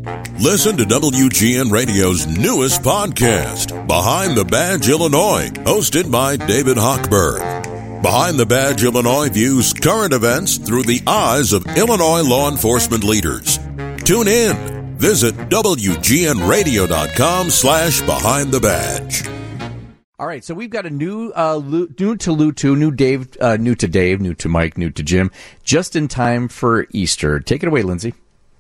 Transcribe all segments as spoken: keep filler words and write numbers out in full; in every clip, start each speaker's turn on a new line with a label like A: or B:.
A: Listen to W G N Radio's newest podcast, Behind the Badge Illinois, hosted by David Hochberg. Behind the Badge Illinois views current events through the eyes of Illinois law enforcement leaders. Tune in. Visit W G N radio dot com slash behind the badge.
B: All right, so we've got a new, uh, Lou, new to Lou two, new Dave, uh, new to Dave, new to Mike, new to Jim, just in time for Easter. Take it away, Lindsay.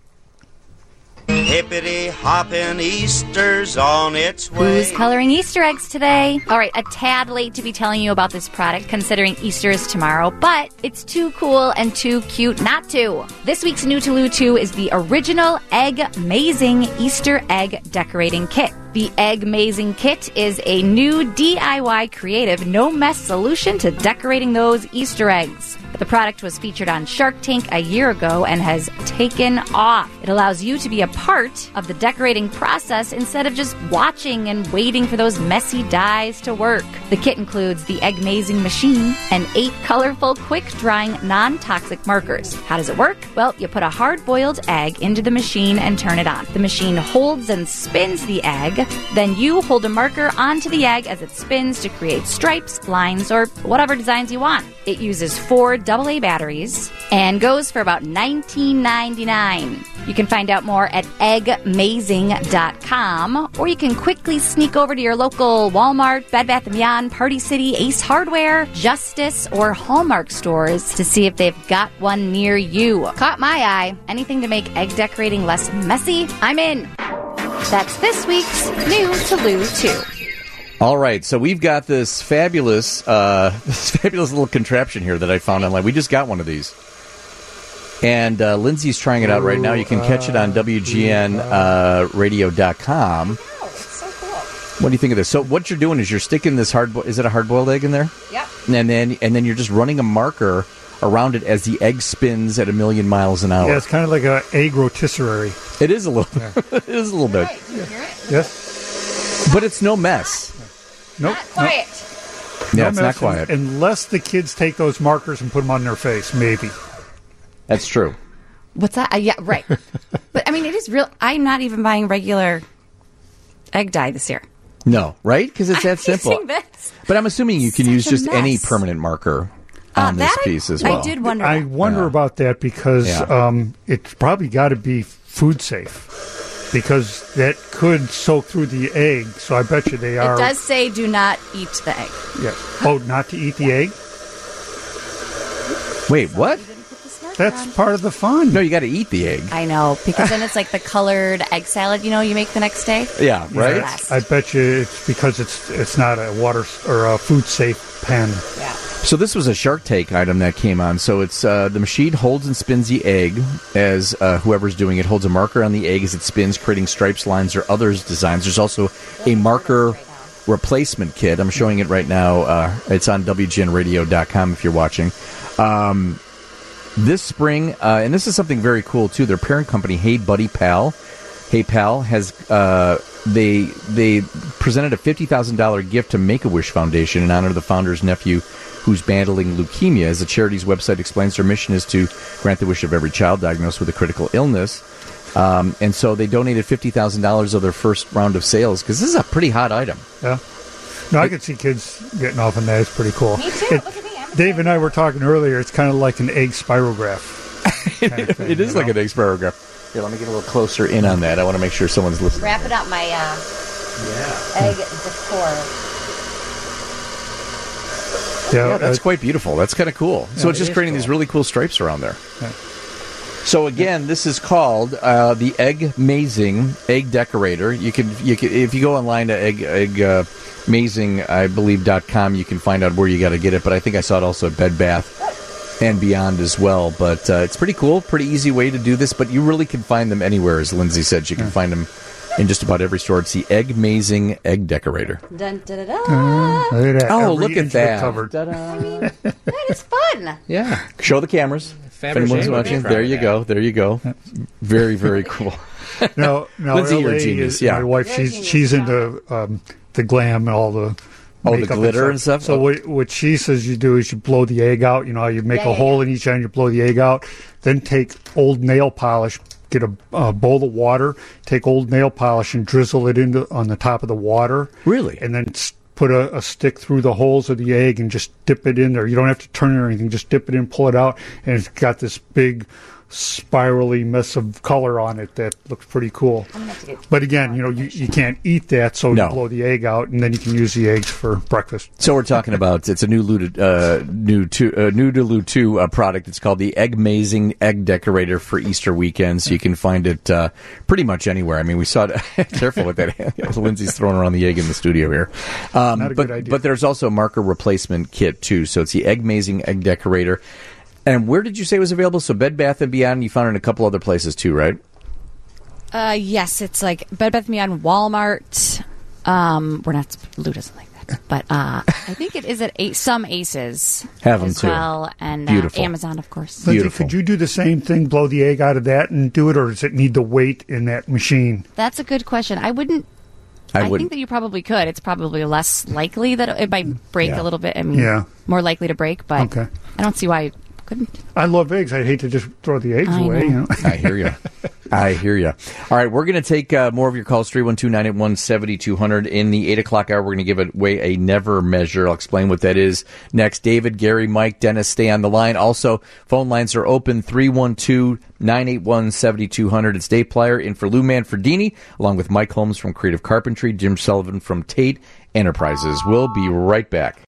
C: Hippity hoppin' Easter's on its way.
D: Who's coloring Easter eggs today? All right, a tad late to be telling you about this product considering Easter is tomorrow, but it's too cool and too cute not to. This week's New to Lou two is the original Egg-mazing Easter egg decorating kit. The Egg-mazing kit is a new D I Y creative no-mess solution to decorating those Easter eggs. The product was featured on Shark Tank a year ago and has taken off. It allows you to be a part of the decorating process instead of just watching and waiting for those messy dies to work. The kit includes the Egg-mazing machine and eight colorful, quick-drying, non-toxic markers. How does it work? Well, you put a hard-boiled egg into the machine and turn it on. The machine holds and spins the egg. Then you hold a marker onto the egg as it spins to create stripes, lines, or whatever designs you want. It uses four double A batteries and goes for about nineteen ninety-nine. You can find out more at egg mazing dot com, or you can quickly sneak over to your local Walmart, Bed Bath and Beyond, Party City, Ace Hardware, Justice, or Hallmark stores to see if they've got one near you. Caught my eye. Anything to make egg decorating less messy? I'm in. That's this week's New to Lou two.
B: All right, so we've got this fabulous, uh, this fabulous little contraption here that I found online. We just got one of these, and uh, Lindsay's trying it out right now. You can catch it on W G N radio dot com.
D: Oh, it's so cool.
B: What do you think of this? So what you're doing is you're sticking this hard. Is it a hard-boiled egg in there?
D: Yep.
B: And then and then you're just running a marker around it as the egg spins at a million miles an hour.
E: Yeah, it's kind of like an egg rotisserie.
B: It is a little. Yeah. It is a little bit.
D: Right. Can you hear it?
E: Yes.
B: But it's no mess.
E: Nope.
D: Not quiet.
B: Nope. Yeah,
E: no
B: it's not quiet.
E: Unless the kids take those markers and put them on their face, maybe.
B: That's true.
D: What's that? Uh, yeah, right. But, I mean, it is real. I'm not even buying regular egg dye this year.
B: No, right? Because it's that
D: I'm
B: simple.
D: using this.
B: But I'm assuming you can
D: Such
B: use
D: a
B: just any
D: mess.
B: permanent marker
D: Uh,
B: on this
D: that I-
B: piece as well.
D: I did wonder
E: I
D: that.
E: wonder
B: Yeah.
E: about that because
B: Yeah.
E: um, it's probably got to be food safe. Because that could soak through the egg, so I bet you they are.
D: It does say do not eat the egg.
E: Yeah. Oh, not to eat the egg?
B: Wait, what?
E: That's part of the fun.
B: No, you got to eat the egg.
D: I know, because then it's like the colored egg salad, you know, you make the next day.
B: Yeah, right?
E: Yeah, I bet you it's because it's it's not a water or a food safe pen.
D: Yeah.
B: So this was a Shark Tank item that came on. So it's uh, the machine holds and spins the egg as uh, whoever's doing it holds a marker on the egg as it spins, creating stripes, lines, or other designs. There's also a marker replacement kit. I'm showing it right now. Uh, it's on W G N radio dot com if you're watching. Um, this spring, uh, and this is something very cool too. Their parent company, Hey Buddy Pal, Hey Pal has uh, they they presented a fifty thousand dollars gift to Make-A-Wish Foundation in honor of the founder's nephew, who's battling leukemia. As the charity's website explains, their mission is to grant the wish of every child diagnosed with a critical illness. Um, and so they donated fifty thousand dollars of their first round of sales, because this is a pretty hot item.
E: Yeah. No, I could see kids getting off on that. It's pretty cool.
D: Me too.
E: It,
D: Look at me. I'm
E: Dave and I were talking earlier. It's kind of like an egg spirograph. Kind of thing,
B: It is
E: you
B: like
E: know?
B: an egg spirograph. Here, let me get a little closer in on that. I want to make sure someone's listening.
D: wrapping up my uh,
B: Yeah.
D: egg decor.
E: Yeah,
B: Yeah, that's
E: uh,
B: quite beautiful. That's kind of cool. So
E: Yeah,
B: it's
E: it
B: just
E: is
B: creating
E: cool.
B: these really cool stripes around there.
E: Yeah.
B: So again, this is called uh, the Egg-mazing Egg Decorator. You can, you can, if you go online to egg, egg uh, mazing, I believe dot com, you can find out where you got to get it. But I think I saw it also at Bed Bath and Beyond as well. But uh, it's pretty cool, pretty easy way to do this. But you really can find them anywhere, as Lindsay said. You can
E: Yeah.
B: find them in just about every store. It's the Egg-mazing Egg Decorator.
D: Dun, da, da, da.
E: Look at that.
B: Oh,
E: Every
B: look at
E: inch of it
B: that!
E: Covered.
B: Ta-da.
D: That is fun.
B: Yeah, show the cameras. If anyone's
F: Fabergé would be
B: watching,
F: proud
B: there
F: of
B: you
F: that.
B: go. There you go. Very, very cool.
E: No, no,
B: Lindsay, you're a
E: L A
B: genius,
E: is-
B: yeah.
E: My wife,
D: You're a
E: she's
D: genius,
E: she's
D: yeah.
E: into um, the glam and all the
B: Oh, the
E: makeup
B: glitter and stuff?
E: So
B: Oh.
E: what, what she says you do is you blow the egg out. You know, you make
D: Yeah,
E: a
D: yeah,
E: hole
D: yeah.
E: in each end, you blow the egg out, then take old nail polish, get a, a bowl of water, take old nail polish and drizzle it into on the top of the water.
B: Really?
E: And then s- put a, a stick through the holes of the egg and just dip it in there. You don't have to turn it or anything. Just dip it in, pull it out, and it's got this big spirally mess of color on it that looks pretty cool. But again, you know, you, you can't eat that, so
B: No.
E: you blow the egg out, and then you can use the eggs for breakfast.
B: So we're talking about it's a new Luda, uh, new to uh, new to Lu two uh, product. It's called the Egg-mazing Egg Decorator for Easter weekend. So you can find it uh, pretty much anywhere. I mean, we saw it. Careful with that. Lindsay's throwing around the egg in the studio here. Um,
E: Not a
B: but
E: good idea.
B: but there's also a marker replacement kit too. So it's the Egg-mazing Egg Decorator. And where did you say it was available? So Bed Bath and Beyond. You found it in a couple other places too, right?
F: Uh, yes, it's like Bed Bath and Beyond, Walmart. Um, we're not Lou doesn't like that, but uh, I think it is at a- some Aces
B: Have 'em
F: as
B: too.
F: well, and uh,
B: Beautiful.
F: Amazon, of course.
E: Lindsay,
B: Beautiful.
E: could you do the same thing, blow the egg out of that and do it, or does it need the weight in that machine?
F: That's a good question. I wouldn't.
B: I
F: I,
B: wouldn't.
F: think that you probably could. It's probably less likely that it might break
B: Yeah.
F: a little bit. I mean,
E: Yeah.
F: more likely to break, but
E: Okay.
F: I don't see why you couldn't.
E: I love eggs. I'd hate to just throw the eggs
F: I
E: away.
F: know.
E: You know?
B: I hear you. I hear you. All right, we're going to take uh, more of your calls, three one two, nine eight one, seven two zero zero. In the eight o'clock hour, we're going to give away a Never measure. I'll explain what that is next. David, Gary, Mike, Dennis, stay on the line. Also, phone lines are open, three one two, nine eight one, seven two zero zero. It's Dave Plyer in for Lou Manfredini, along with Mike Holmes from Creative Carpentry, Jim Sullivan from Tate Enterprises. We'll be right back.